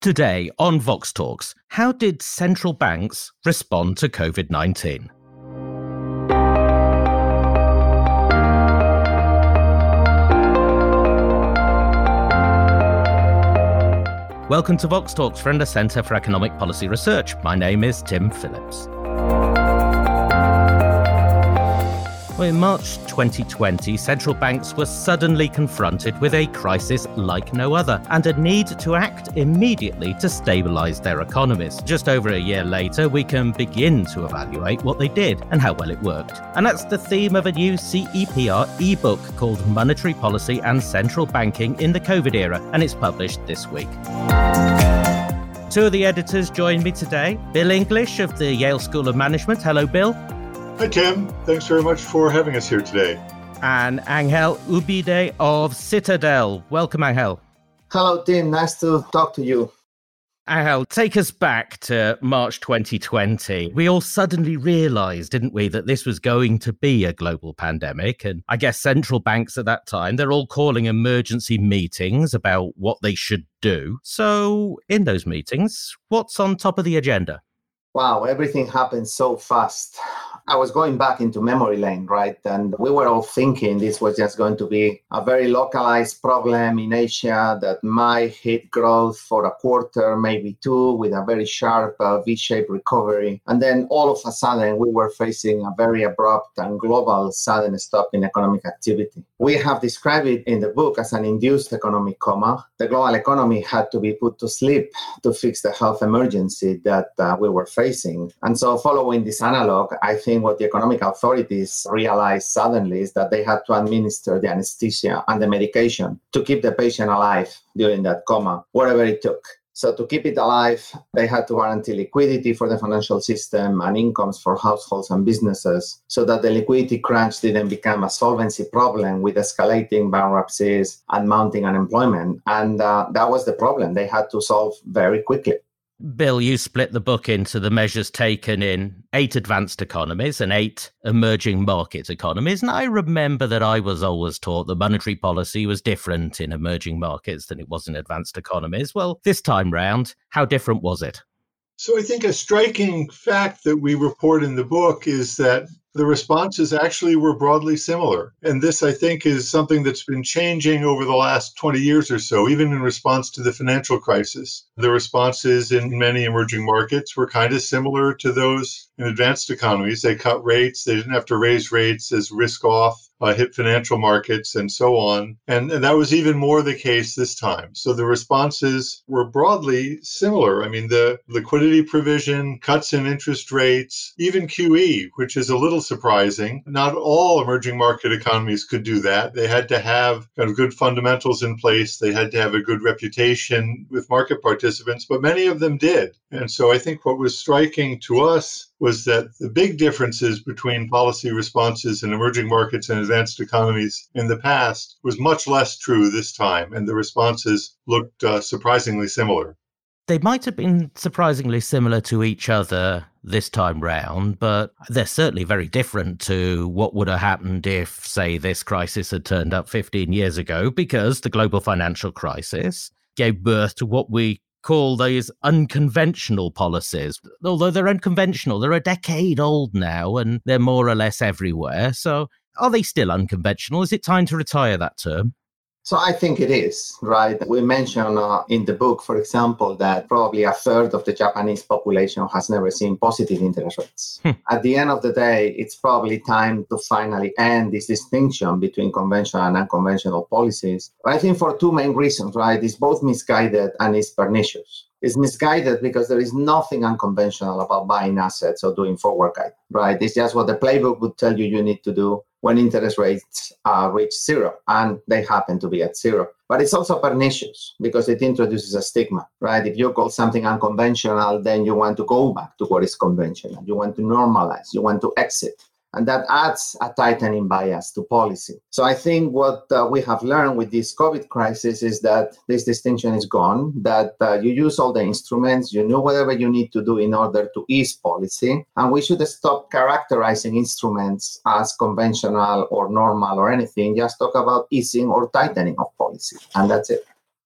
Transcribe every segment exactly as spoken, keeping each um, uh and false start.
Today on Vox Talks, how did central banks respond to covid nineteen? Welcome to Vox Talks from the Centre for Economic Policy Research. My name is Tim Phillips. Well, in March twenty twenty, central banks were suddenly confronted with a crisis like no other and a need to act immediately to stabilise their economies. Just over a year later, we can begin to evaluate what they did and how well it worked. And that's the theme of a new C E P R ebook called Monetary Policy and Central Banking in the COVID Era, and it's published this week. Two of the editors join me today. Bill English of the Yale School of Management. Hello, Bill. Hi, Tim. Thanks very much for having us here today. And Angel Ubide of Citadel. Welcome, Angel. Hello, Tim. Nice to talk to you. Angel, take us back to March twenty twenty. We all suddenly realised, didn't we, that this was going to be a global pandemic. And I guess central banks at that time, they're all calling emergency meetings about what they should do. So in those meetings, what's on top of the agenda? Wow, everything happened so fast. I was going back into memory lane, right? And we were all thinking this was just going to be a very localized problem in Asia that might hit growth for a quarter, maybe two, with a very sharp uh, V-shaped recovery. And then all of a sudden, we were facing a very abrupt and global sudden stop in economic activity. We have described it in the book as an induced economic coma. The global economy had to be put to sleep to fix the health emergency that uh, we were facing. And so following this analog, I think what the economic authorities realized suddenly is that they had to administer the anesthesia and the medication to keep the patient alive during that coma, whatever it took. So to keep it alive, they had to guarantee liquidity for the financial system and incomes for households and businesses so that the liquidity crunch didn't become a solvency problem with escalating bankruptcies and mounting unemployment. And uh, that was the problem they had to solve very quickly. Bill, you split the book into the measures taken in eight advanced economies and eight emerging market economies. And I remember that I was always taught that monetary policy was different in emerging markets than it was in advanced economies. Well, this time round, how different was it? So I think a striking fact that we report in the book is that the responses actually were broadly similar. And this, I think, is something that's been changing over the last twenty years or so, even in response to the financial crisis. The responses in many emerging markets were kind of similar to those in advanced economies. They cut rates. They didn't have to raise rates as risk off uh, hit financial markets and so on. And, and that was even more the case this time. So the responses were broadly similar. I mean, the liquidity provision, cuts in interest rates, even Q E, which is a little surprising. Not all emerging market economies could do that. They had to have kind of good fundamentals in place. They had to have a good reputation with market participants, but many of them did. And so I think what was striking to us was that the big differences between policy responses in emerging markets and advanced economies in the past was much less true this time, and the responses looked uh, surprisingly similar. They might have been surprisingly similar to each other this time round, but they're certainly very different to what would have happened if, say, this crisis had turned up fifteen years ago, because the global financial crisis gave birth to what we call these unconventional policies. Although they're unconventional, they're a decade old now and they're more or less everywhere. So are they still unconventional? Is it time to retire that term? So I think it is, right? We mentioned uh, in the book, for example, that probably a third of the Japanese population has never seen positive interest rates. Hmm. At the end of the day, it's probably time to finally end this distinction between conventional and unconventional policies. But I think for two main reasons, right? It's both misguided and it's pernicious. It's misguided because there is nothing unconventional about buying assets or doing forward guiding, right? It's just what the playbook would tell you you need to do when interest rates uh, reach zero, and they happen to be at zero. But it's also pernicious because it introduces a stigma, right? If you call something unconventional, then you want to go back to what is conventional. You want to normalize, you want to exit. And that adds a tightening bias to policy. So I think what uh, we have learned with this COVID crisis is that this distinction is gone, that uh, you use all the instruments, you know whatever you need to do in order to ease policy. And we should stop characterizing instruments as conventional or normal or anything. Just talk about easing or tightening of policy. And that's it.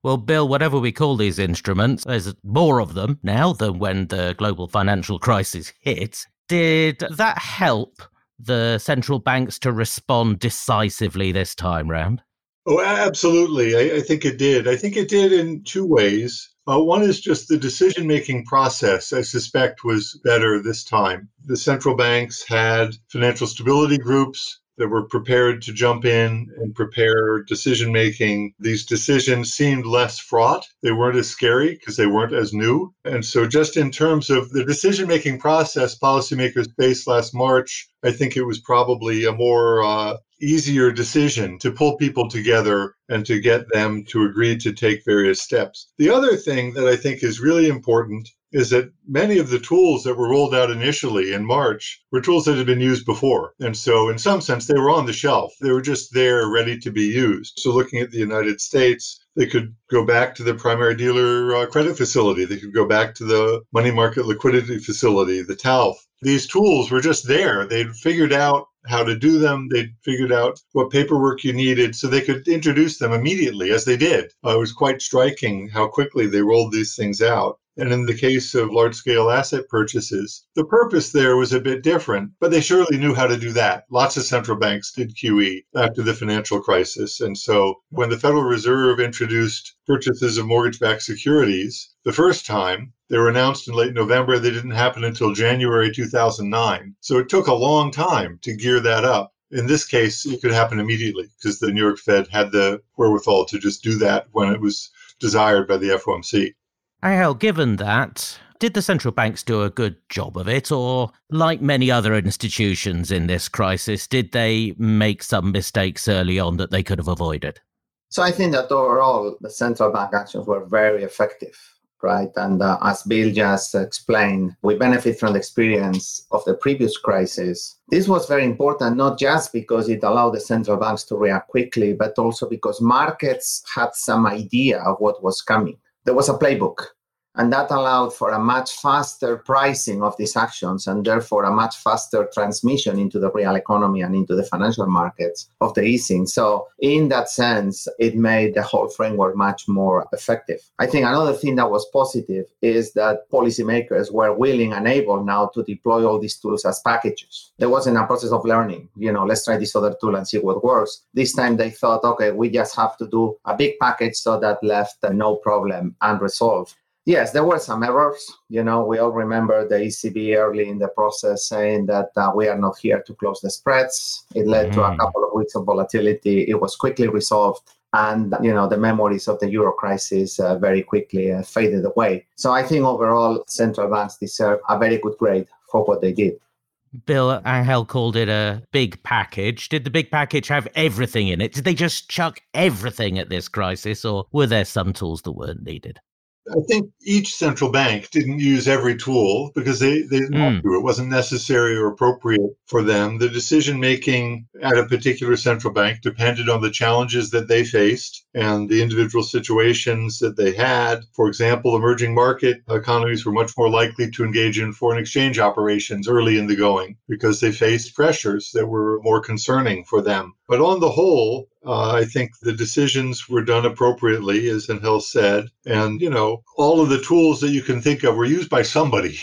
Well, Bill, whatever we call these instruments, there's more of them now than when the global financial crisis hit. Did that help the central banks to respond decisively this time round? Oh, absolutely. I, I think it did. I think it did in two ways. Uh, one is just the decision-making process, I suspect, was better this time. The central banks had financial stability groups that were prepared to jump in and prepare decision-making. These decisions seemed less fraught. They weren't as scary because they weren't as new. And so just in terms of the decision-making process policymakers faced last March, I think it was probably a more uh, easier decision to pull people together and to get them to agree to take various steps. The other thing that I think is really important is that many of the tools that were rolled out initially in March were tools that had been used before. And so in some sense, they were on the shelf. They were just there ready to be used. So looking at the United States, they could go back to the primary dealer uh, credit facility. They could go back to the money market liquidity facility, the T A L F. These tools were just there. They'd figured out how to do them. They'd figured out what paperwork you needed, so they could introduce them immediately, as they did. Uh, it was quite striking how quickly they rolled these things out. And in the case of large-scale asset purchases, the purpose there was a bit different, but they surely knew how to do that. Lots of central banks did Q E after the financial crisis. And so when the Federal Reserve introduced purchases of mortgage-backed securities the first time, they were announced in late November. They didn't happen until January two thousand nine. So it took a long time to gear that up. In this case, it could happen immediately because the New York Fed had the wherewithal to just do that when it was desired by the F O M C. Angel, given that, did the central banks do a good job of it, or like many other institutions in this crisis, did they make some mistakes early on that they could have avoided? So I think that overall, the central bank actions were very effective, right? And uh, as Bill just explained, we benefit from the experience of the previous crisis. This was very important, not just because it allowed the central banks to react quickly, but also because markets had some idea of what was coming. There was a playbook, and that allowed for a much faster pricing of these actions and therefore a much faster transmission into the real economy and into the financial markets of the easing. So in that sense, it made the whole framework much more effective. I think another thing that was positive is that policymakers were willing and able now to deploy all these tools as packages. There wasn't a process of learning, you know, let's try this other tool and see what works. This time they thought, okay, we just have to do a big package, so that left uh, no problem unresolved. Yes, there were some errors. You know, we all remember the E C B early in the process saying that uh, we are not here to close the spreads. It led mm. to a couple of weeks of volatility. It was quickly resolved. And, you know, the memories of the Euro crisis uh, very quickly uh, faded away. So I think overall, central banks deserve a very good grade for what they did. Bill, Angel called it a big package. Did the big package have everything in it? Did they just chuck everything at this crisis, or were there some tools that weren't needed? I think each central bank didn't use every tool because they, they didn't mm. have to. It wasn't necessary or appropriate for them. The decision-making at a particular central bank depended on the challenges that they faced and the individual situations that they had. For example, emerging market economies were much more likely to engage in foreign exchange operations early in the going because they faced pressures that were more concerning for them. But on the whole, Uh, I think the decisions were done appropriately, as Angel said. And, you know, all of the tools that you can think of were used by somebody,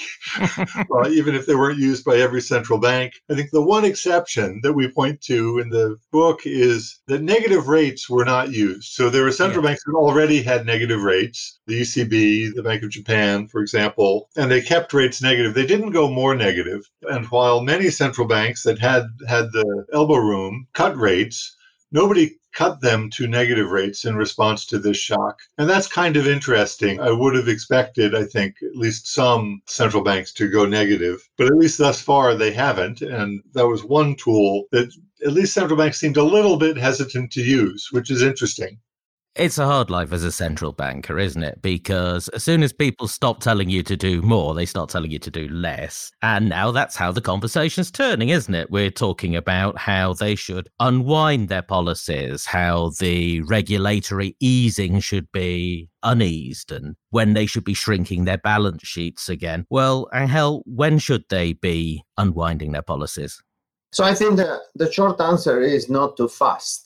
uh, even if they weren't used by every central bank. I think the one exception that we point to in the book is that negative rates were not used. So there were central yeah. banks that already had negative rates, the E C B, the Bank of Japan, for example, and they kept rates negative. They didn't go more negative. And while many central banks that had had the elbow room cut rates, nobody cut them to negative rates in response to this shock. And that's kind of interesting. I would have expected, I think, at least some central banks to go negative, but at least thus far they haven't. And that was one tool that at least central banks seemed a little bit hesitant to use, which is interesting. It's a hard life as a central banker, isn't it? Because as soon as people stop telling you to do more, they start telling you to do less. And now that's how the conversation's turning, isn't it? We're talking about how they should unwind their policies, how the regulatory easing should be uneased, and when they should be shrinking their balance sheets again. Well, Angel, when should they be unwinding their policies? So I think the, the short answer is not too fast.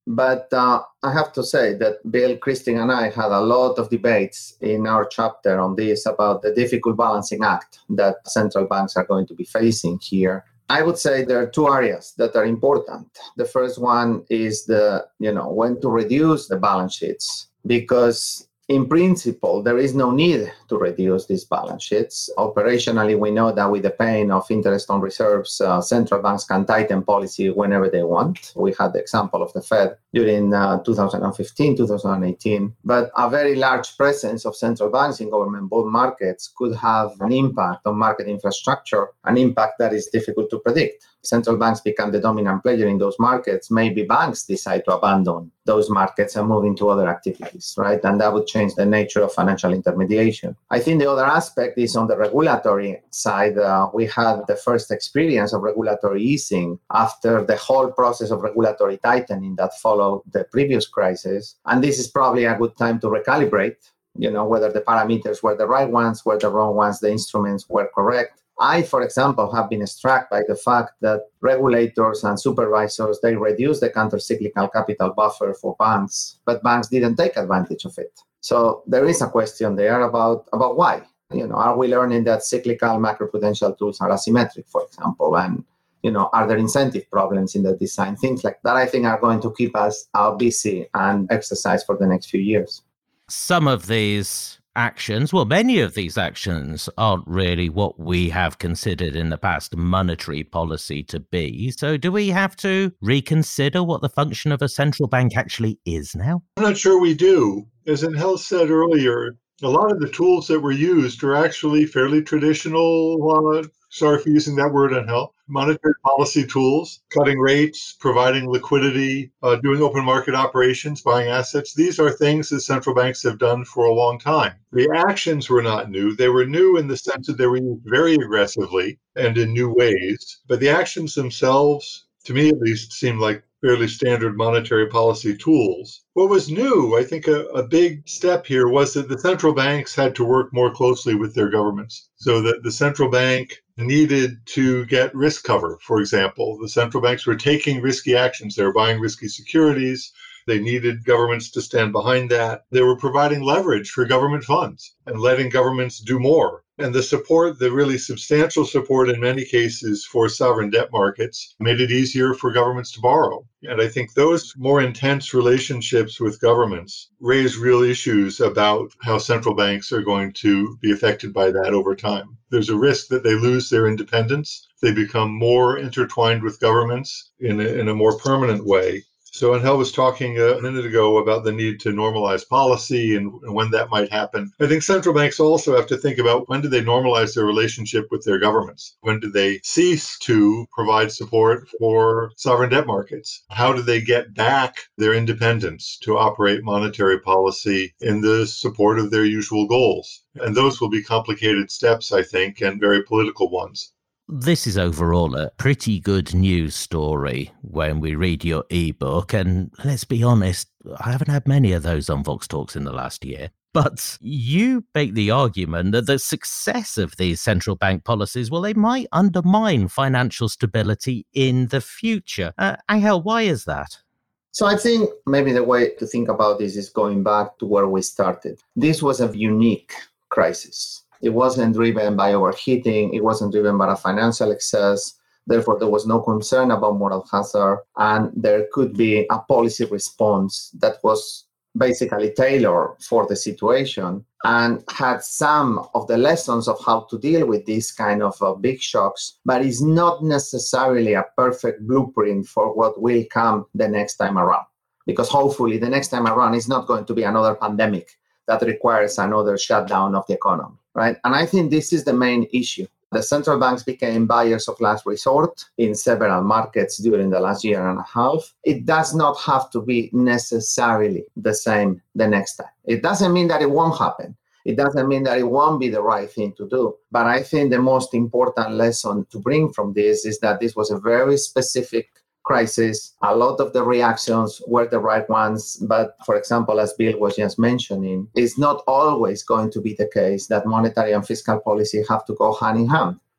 But uh, I have to say that Bill, Christine, and I had a lot of debates in our chapter on this about the difficult balancing act that central banks are going to be facing here. I would say there are two areas that are important. The first one is the, you know, when to reduce the balance sheets, because in principle, there is no need to reduce these balance sheets. Operationally, we know that with the pain of interest on reserves, uh, central banks can tighten policy whenever they want. We had the example of the Fed during uh, two thousand fifteen, two thousand eighteen. But a very large presence of central banks in government bond markets could have an impact on market infrastructure, an impact that is difficult to predict. Central banks become the dominant player in those markets. Maybe banks decide to abandon those markets and move into other activities, right? And that would change the nature of financial intermediation. I think the other aspect is on the regulatory side. Uh, we had the first experience of regulatory easing after the whole process of regulatory tightening that followed the previous crisis. And this is probably a good time to recalibrate, you know, whether the parameters were the right ones, were the wrong ones, the instruments were correct. I, for example, have been struck by the fact that regulators and supervisors, they reduced the countercyclical capital buffer for banks, but banks didn't take advantage of it. So there is a question there about, about why. You know, are we learning that cyclical macroprudential tools are asymmetric, for example, and, you know, are there incentive problems in the design? Things like that, I think, are going to keep us uh, busy and exercise for the next few years. Some of these actions, well, many of these actions aren't really what we have considered in the past monetary policy to be. So do we have to reconsider what the function of a central bank actually is now? I'm not sure we do. As Angel said earlier, a lot of the tools that were used are actually fairly traditional, uh, sorry for using that word, Angel, monetary policy tools, cutting rates, providing liquidity, uh, doing open market operations, buying assets. These are things that central banks have done for a long time. The actions were not new. They were new in the sense that they were used very aggressively and in new ways. But the actions themselves, to me at least, seem like fairly standard monetary policy tools. What was new, I think a, a big step here was that the central banks had to work more closely with their governments. So that the central bank needed to get risk cover, for example. The central banks were taking risky actions. They were buying risky securities. They needed governments to stand behind that. They were providing leverage for government funds and letting governments do more. And the support, the really substantial support in many cases for sovereign debt markets, made it easier for governments to borrow. And I think those more intense relationships with governments raise real issues about how central banks are going to be affected by that over time. There's a risk that they lose their independence. They become more intertwined with governments in a, in a more permanent way. So Angel was talking a minute ago about the need to normalize policy and when that might happen. I think central banks also have to think about when do they normalize their relationship with their governments? When do they cease to provide support for sovereign debt markets? How do they get back their independence to operate monetary policy in the support of their usual goals? And those will be complicated steps, I think, and very political ones. This is overall a pretty good news story when we read your ebook, and let's be honest, I haven't had many of those on Vox Talks in the last year. But you make the argument that the success of these central bank policies, well, they might undermine financial stability in the future. Uh, Angel, why is that? So I think maybe the way to think about this is going back to where we started. This was a unique crisis. It wasn't driven by overheating. It wasn't driven by a financial excess. Therefore, there was no concern about moral hazard. And there could be a policy response that was basically tailored for the situation and had some of the lessons of how to deal with these kind of uh, big shocks, but is not necessarily a perfect blueprint for what will come the next time around. Because hopefully the next time around is not going to be another pandemic that requires another shutdown of the economy, right? And I think this is the main issue. The central banks became buyers of last resort in several markets during the last year and a half. It does not have to be necessarily the same the next time. It doesn't mean that it won't happen. It doesn't mean that it won't be the right thing to do. But I think the most important lesson to bring from this is that this was a very specific crisis. A lot of the reactions were the right ones. But for example, as Bill was just mentioning, it's not always going to be the case that monetary and fiscal policy have to go hand in hand.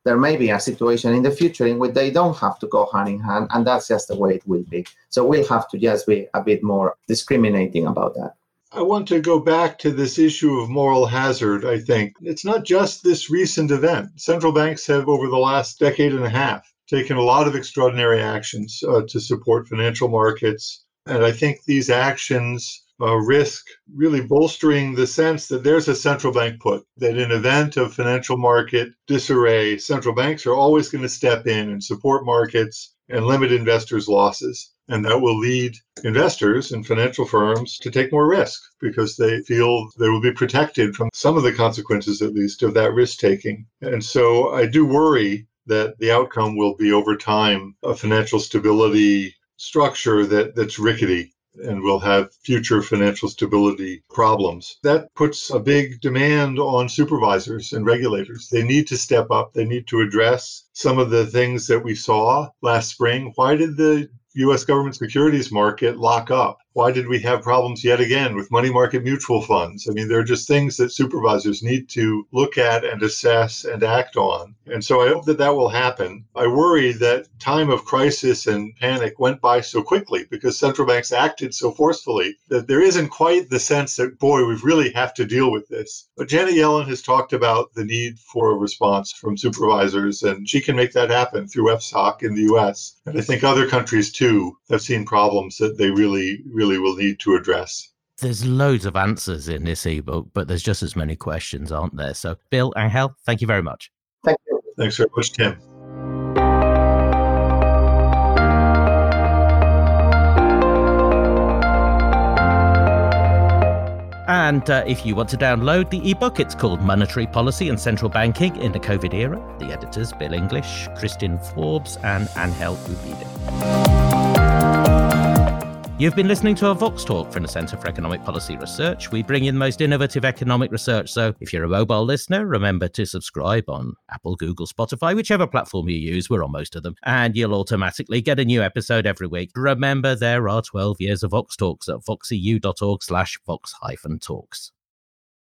there may be a situation in the future in which they don't have to go hand in hand, and that's just the way it will be. So we'll have to just be a bit more discriminating about that. I want to go back to this issue of moral hazard, I think. It's not just this recent event. Central banks have, over the last decade and a half, taken a lot of extraordinary actions uh, to support financial markets. And I think these actions uh, risk really bolstering the sense that there's a central bank put, that in event of financial market disarray, central banks are always going to step in and support markets and limit investors' losses. And that will lead investors and financial firms to take more risk because they feel they will be protected from some of the consequences, at least, of that risk-taking. And so I do worry that the outcome will be, over time, a financial stability structure that, that's rickety and will have future financial stability problems. That puts a big demand on supervisors and regulators. They need to step up. They need to address some of the things that we saw last spring. Why did the U S government securities market lock up? Why did we have problems yet again with money market mutual funds? I mean, there are just things that supervisors need to look at and assess and act on. And so I hope that that will happen. I worry that time of crisis and panic went by so quickly because central banks acted so forcefully that there isn't quite the sense that, boy, we really have to deal with this. But Janet Yellen has talked about the need for a response from supervisors, and she can make that happen through F S O C in the U S. And I think other countries, too, have seen problems that they really, really will need to address. There's loads of answers in this ebook, but there's just as many questions, aren't there? So, Bill, Angel, thank you very much. Thank you. Thanks very much, Tim. And uh, if you want to download the ebook, it's called Monetary Policy and Central Banking in the COVID Era. The editors, Bill English, Christian Forbes, and Angel Ubide. You've been listening to a Vox Talk from the Centre for Economic Policy Research. We bring you the most innovative economic research. So if you're a mobile listener, remember to subscribe on Apple, Google, Spotify, whichever platform you use. We're on most of them. And you'll automatically get a new episode every week. Remember, there are twelve years of Vox Talks at voxeu dot org slash vox hyphen talks.